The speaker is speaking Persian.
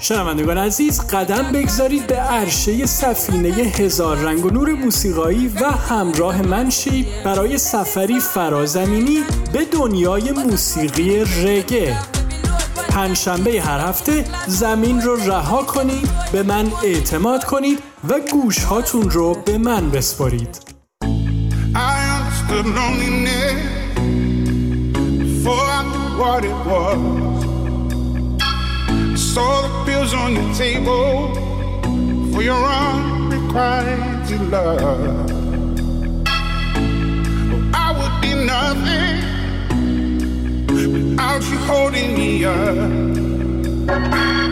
شنوندگان عزیز، قدم بگذارید به عرشه سفینه هزار رنگ و نور موسیقایی و همراه من شید برای سفری فرازمینی به دنیای موسیقی رگه. پنجشنبه هر هفته زمین رو رها کنید، به من اعتماد کنید و گوش هاتون رو به من بسپارید. I understood loneliness before I knew what it was. I saw the pills on your table for your unrequited love. Well, I would be nothing without you holding me up.